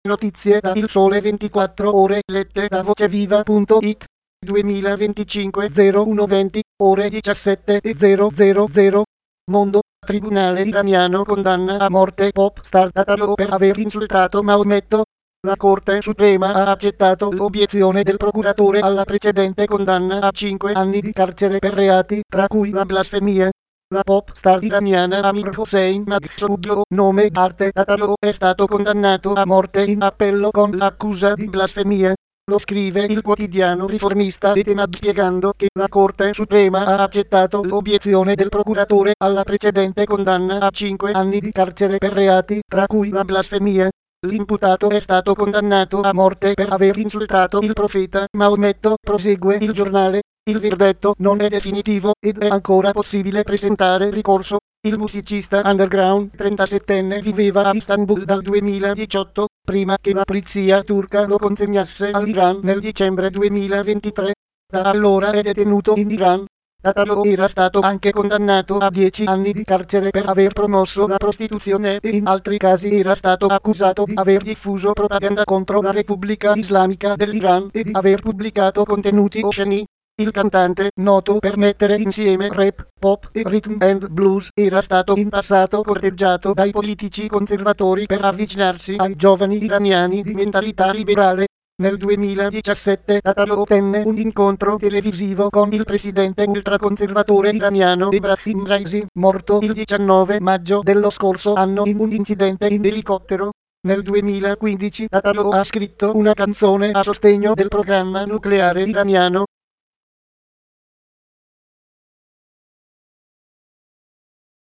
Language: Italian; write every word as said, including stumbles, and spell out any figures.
Notizie da Il Sole ventiquattro Ore lette da voceviva punto it. duemilaventicinque zero uno venti ore diciassette e zero zero zero. Mondo. Tribunale iraniano condanna a morte pop star Tatalo per aver insultato Maometto. La Corte Suprema ha accettato l'obiezione del procuratore alla precedente condanna a cinque anni di carcere per reati, tra cui la blasfemia. La pop star iraniana Amir Hossein Maghsoud, nome d'arte Tatalo, è stato condannato a morte in appello con l'accusa di blasfemia. Lo scrive il quotidiano riformista Etemad spiegando che la Corte Suprema ha accettato l'obiezione del procuratore alla precedente condanna a cinque anni di carcere per reati, tra cui la blasfemia. L'imputato è stato condannato a morte per aver insultato il profeta Maometto, prosegue il giornale. Il verdetto non è definitivo ed è ancora possibile presentare ricorso. Il musicista underground trentasettenne viveva a Istanbul dal duemiladiciotto, prima che la polizia turca lo consegnasse all'Iran nel dicembre duemilaventitré. Da allora è detenuto in Iran. Tatalo era stato anche condannato a dieci anni di carcere per aver promosso la prostituzione e in altri casi era stato accusato di aver diffuso propaganda contro la Repubblica Islamica dell'Iran e di aver pubblicato contenuti osceni. Il cantante, noto per mettere insieme rap, pop e rhythm and blues, era stato in passato corteggiato dai politici conservatori per avvicinarsi ai giovani iraniani di mentalità liberale. Nel duemiladiciassette Tatalo ottenne un incontro televisivo con il presidente ultraconservatore iraniano Ebrahim Raisi, morto il diciannove maggio dello scorso anno in un incidente in elicottero. Nel duemilaquindici Tatalo ha scritto una canzone a sostegno del programma nucleare iraniano.